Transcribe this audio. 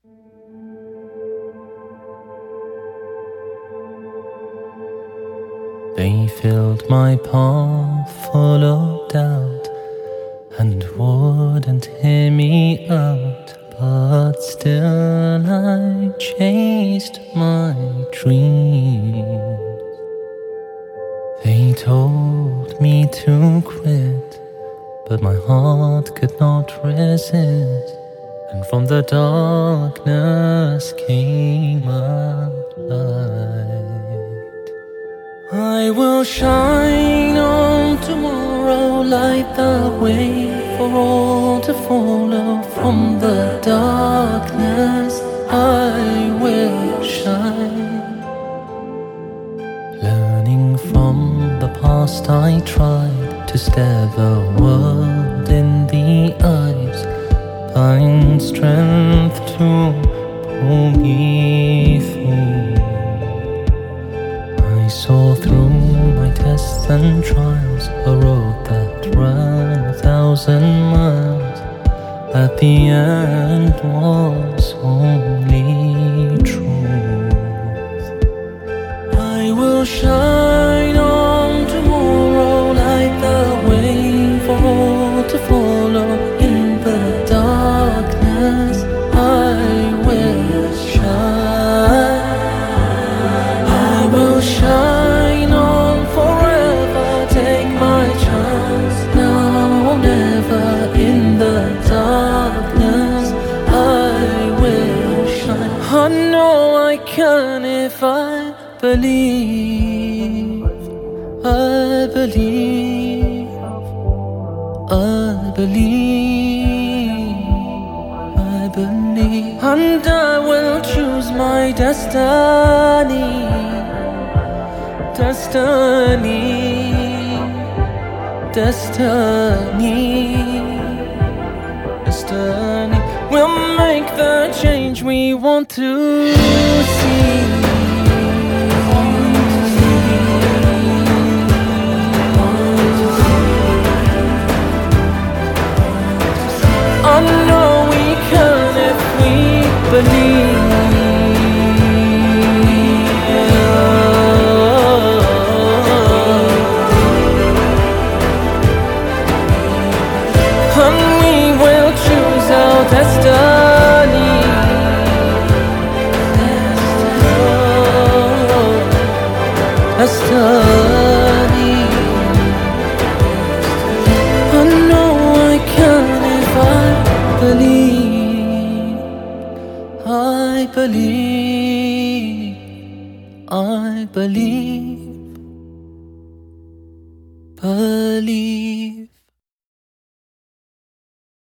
They filled my path full of doubt and wouldn't hear me out, but still I chased my dreams. They told me to quit, but my heart could not resist, and from the darkness came a light. I will shine on tomorrow, light the way for all to follow. From the darkness I will shine. Learning from the past, I tried to stare the world in the eyes, find strength to pull me through. I saw through my tests and trials, a road that ran 1,000 miles. At the end was only truth. I will shine on tomorrow, light the way for all to follow. In the darkness I will shine. I will shine on forever, take my chance now or never. In the darkness I will shine. I know I can if I believe. I believe. I believe. I believe. And I will choose my destiny. Destiny. Destiny. Destiny. We'll make the change we want to see. I know we can if we believe. And we will choose our destiny. Destiny. I know I can if I believe. I believe. I believe. Believe.